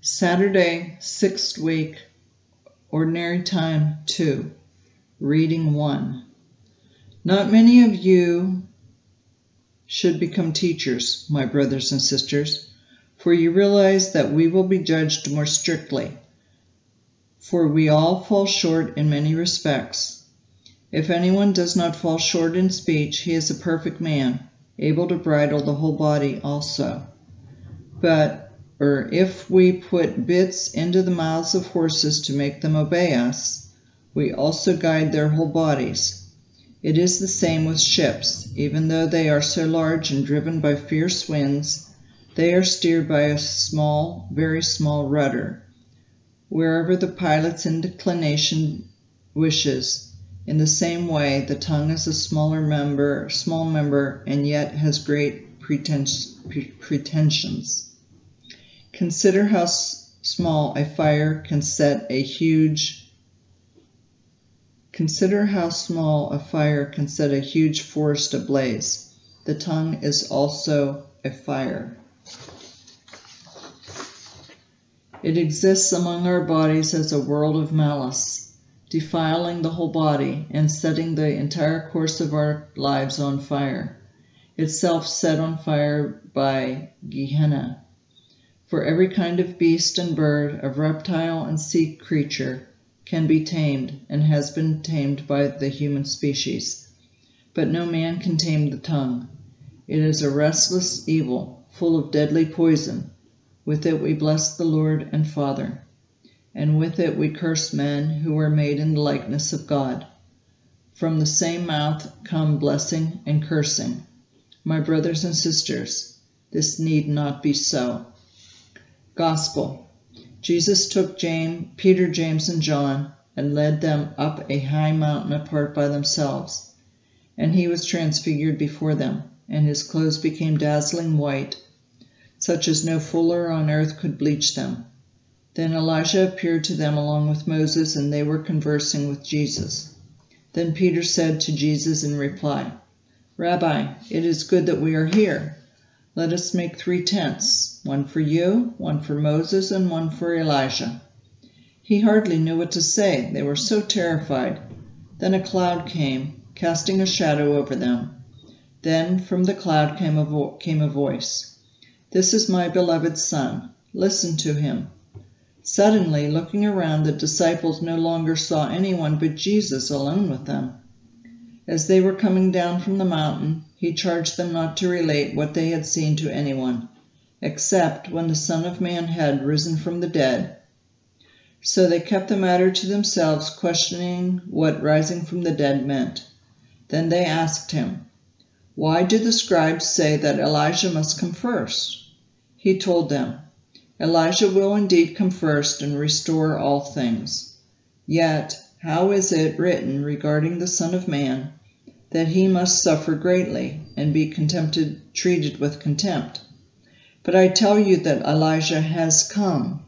Saturday, 6th week, Ordinary Time 2, Reading 1. Not many of you should become teachers, my brothers and sisters, for you realize that we will be judged more strictly. For we all fall short in many respects. If anyone does not fall short in speech, he is a perfect man, able to bridle the whole body also. Or if we put bits into the mouths of horses to make them obey us, we also guide their whole bodies. It is the same with ships. Even though they are so large and driven by fierce winds, they are steered by a small, very small rudder, wherever the pilot's inclination wishes. In the same way, the tongue is a small member, and yet has great pretensions. Consider how small a fire can set a huge forest ablaze. The tongue is also a fire. It exists among our bodies as a world of malice, defiling the whole body and setting the entire course of our lives on fire, itself set on fire by Gehenna. For every kind of beast and bird, of reptile and sea creature can be tamed and has been tamed by the human species. But no man can tame the tongue. It is a restless evil, full of deadly poison. With it we bless the Lord and Father, and with it we curse men who are made in the likeness of God. From the same mouth come blessing and cursing. My brothers and sisters, this need not be so. Gospel. Jesus took Peter, James, and John and led them up a high mountain apart by themselves. And he was transfigured before them, and his clothes became dazzling white, such as no fuller on earth could bleach them. Then Elijah appeared to them along with Moses, and they were conversing with Jesus. Then Peter said to Jesus in reply, Rabbi, it is good that we are here. Let us make 3 tents, one for you, one for Moses, and one for Elijah. He hardly knew what to say. They were so terrified. Then a cloud came, casting a shadow over them. Then from the cloud came a voice. This is my beloved Son. Listen to him. Suddenly, looking around, the disciples no longer saw anyone but Jesus alone with them. As they were coming down from the mountain, he charged them not to relate what they had seen to anyone, except when the Son of Man had risen from the dead. So they kept the matter to themselves, questioning what rising from the dead meant. Then they asked him, Why do the scribes say that Elijah must come first? He told them, Elijah will indeed come first and restore all things. Yet, how is it written regarding the Son of Man, that he must suffer greatly and be treated with contempt? But I tell you that Elijah has come,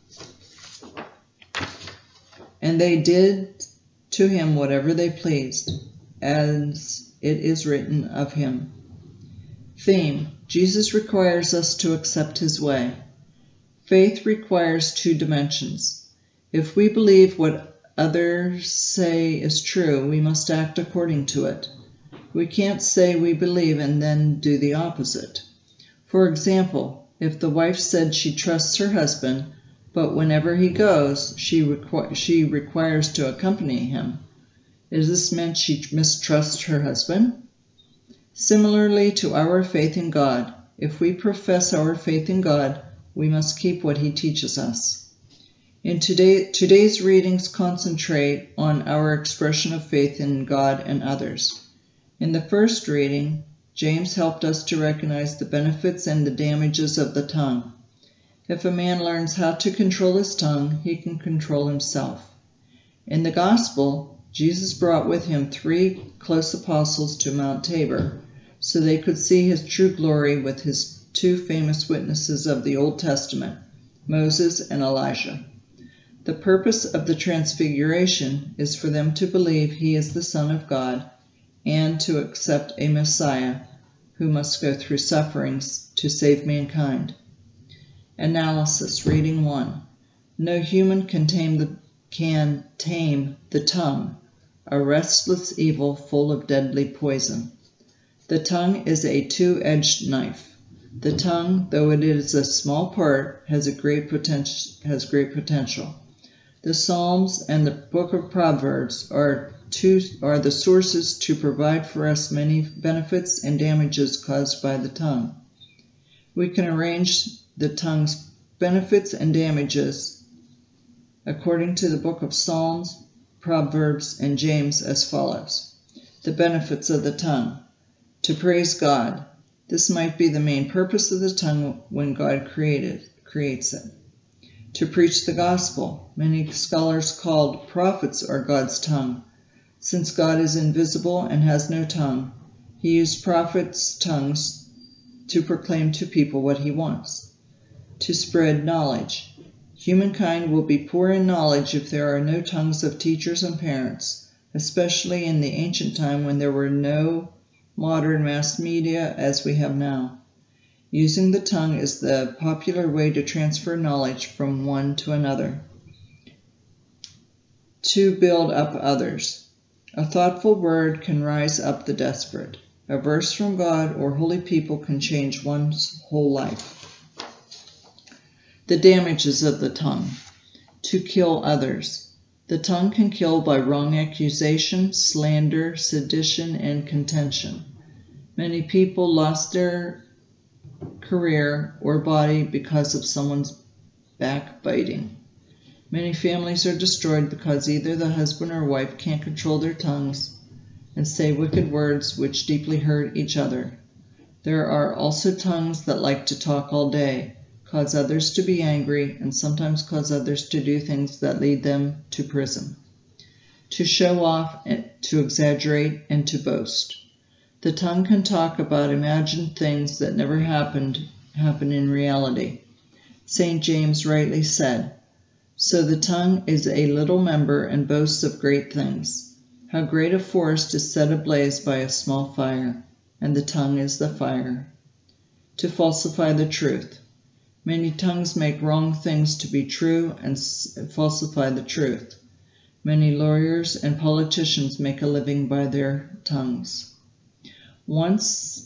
and they did to him whatever they pleased, as it is written of him. Theme: Jesus requires us to accept his way. Faith requires 2 dimensions. If we believe what others say is true, we must act according to it. We can't say we believe and then do the opposite. For example, if the wife said she trusts her husband, but whenever he goes, she requires to accompany him, is this meant she mistrusts her husband? Similarly to our faith in God, if we profess our faith in God, we must keep what he teaches us. In today's readings concentrate on our expression of faith in God and others. In the first reading, James helped us to recognize the benefits and the damages of the tongue. If a man learns how to control his tongue, he can control himself. In the Gospel, Jesus brought with him 3 close apostles to Mount Tabor, so they could see his true glory with his 2 famous witnesses of the Old Testament, Moses and Elijah. The purpose of the Transfiguration is for them to believe he is the Son of God and to accept a Messiah who must go through sufferings to save mankind. Analysis, Reading 1. No human can tame the tongue, a restless evil full of deadly poison. The tongue is a two-edged knife. The tongue, though it is a small part, has great potential. The Psalms and the book of Proverbs are the sources to provide for us many benefits and damages caused by the tongue. We can arrange the tongue's benefits and damages according to the book of Psalms, Proverbs, and James as follows. The benefits of the tongue. To praise God. This might be the main purpose of the tongue when God creates it. To preach the gospel. Many scholars called prophets are God's tongue. Since God is invisible and has no tongue, he used prophets' tongues to proclaim to people what he wants. To spread knowledge. Humankind will be poor in knowledge if there are no tongues of teachers and parents, especially in the ancient time when there were no modern mass media as we have now. Using the tongue is the popular way to transfer knowledge from one to another. To build up others. A thoughtful word can rise up the desperate. A verse from God or holy people can change one's whole life. The damages of the tongue. To kill others. The tongue can kill by wrong accusation, slander, sedition, and contention. Many people lost their career or body because of someone's backbiting. Many families are destroyed because either the husband or wife can't control their tongues and say wicked words which deeply hurt each other. There are also tongues that like to talk all day, cause others to be angry, and sometimes cause others to do things that lead them to prison. To show off, to exaggerate, and to boast. The tongue can talk about imagined things that never happen in reality. St. James rightly said, "So the tongue is a little member and boasts of great things. How great a forest is set ablaze by a small fire, and the tongue is the fire." To falsify the truth. Many tongues make wrong things to be true and falsify the truth. Many lawyers and politicians make a living by their tongues. One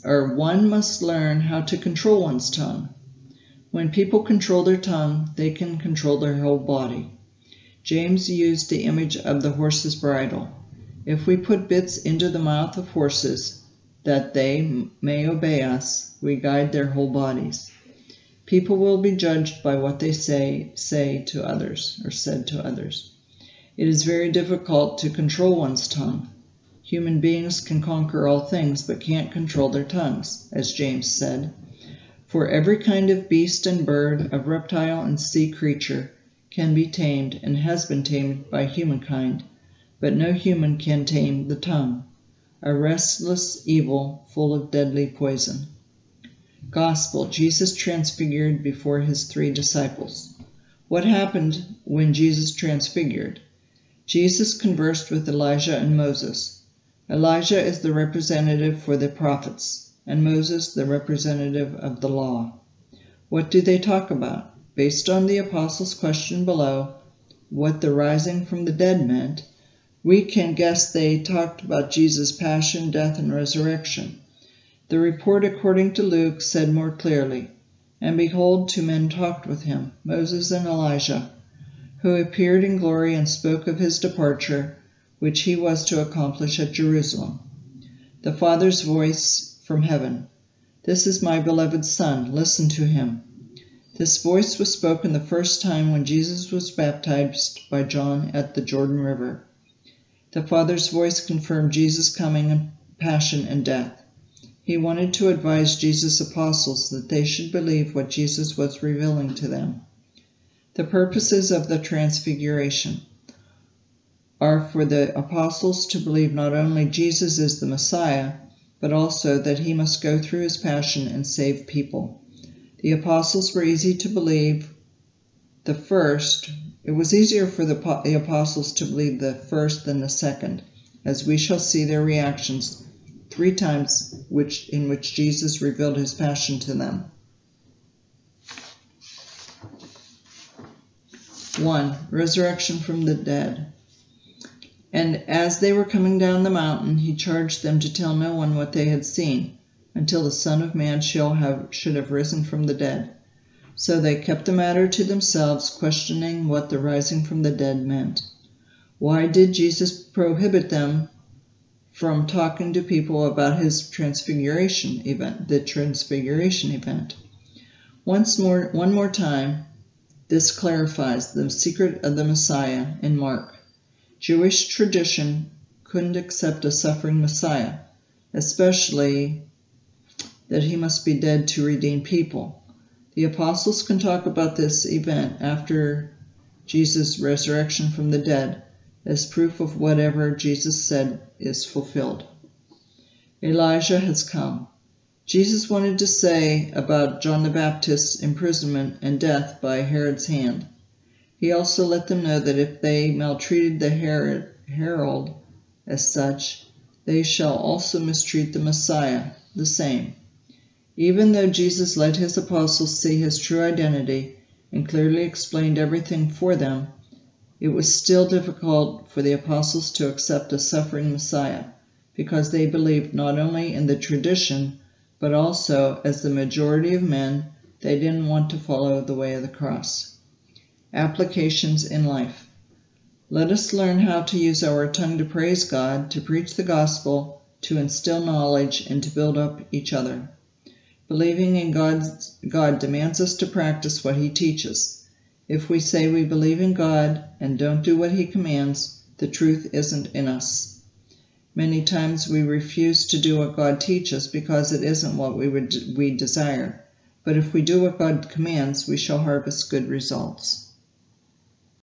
must learn how to control one's tongue. When people control their tongue, they can control their whole body. James used the image of the horse's bridle. If we put bits into the mouth of horses, that they may obey us, we guide their whole bodies. People will be judged by what they say to others, or said to others. It is very difficult to control one's tongue. Human beings can conquer all things, but can't control their tongues, as James said. For every kind of beast and bird, of reptile and sea creature, can be tamed and has been tamed by humankind, but no human can tame the tongue, a restless evil full of deadly poison. Gospel, Jesus transfigured before his 3 disciples. What happened when Jesus transfigured? Jesus conversed with Elijah and Moses. Elijah is the representative for the prophets, and Moses the representative of the law. What do they talk about? Based on the apostles' question below, what the rising from the dead meant, we can guess they talked about Jesus' passion, death, and resurrection. The report according to Luke said more clearly, "And behold, 2 men talked with him, Moses and Elijah, who appeared in glory and spoke of his departure, which he was to accomplish at Jerusalem." The Father's voice from heaven, "This is my beloved Son, listen to him." This voice was spoken the first time when Jesus was baptized by John at the Jordan River. The Father's voice confirmed Jesus' coming and passion and death. He wanted to advise Jesus' apostles that they should believe what Jesus was revealing to them. The purposes of the Transfiguration are for the apostles to believe not only Jesus is the Messiah, but also that he must go through his passion and save people. The apostles were easy to believe the first. It was easier for the apostles to believe the first than the second, as we shall see their reactions 3 times in which Jesus revealed his passion to them. 1. Resurrection from the dead. And as they were coming down the mountain, he charged them to tell no one what they had seen, until the Son of Man should have risen from the dead. So they kept the matter to themselves, questioning what the rising from the dead meant. Why did Jesus prohibit them from talking to people about his transfiguration event, the transfiguration event? One more time, this clarifies the secret of the Messiah in Mark. Jewish tradition couldn't accept a suffering Messiah, especially that he must be dead to redeem people. The apostles can talk about this event after Jesus' resurrection from the dead as proof of whatever Jesus said is fulfilled. Elijah has come. Jesus wanted to say about John the Baptist's imprisonment and death by Herod's hand. He also let them know that if they maltreated the herald as such, they shall also mistreat the Messiah the same. Even though Jesus let his apostles see his true identity and clearly explained everything for them, it was still difficult for the apostles to accept a suffering Messiah, because they believed not only in the tradition, but also, as the majority of men, they didn't want to follow the way of the cross. Applications in life. Let us learn how to use our tongue to praise God, to preach the gospel, to instill knowledge, and to build up each other. Believing in God demands us to practice what he teaches. If we say we believe in God and don't do what he commands, the truth isn't in us. Many times we refuse to do what God teaches because it isn't what we desire. But if we do what God commands, we shall harvest good results.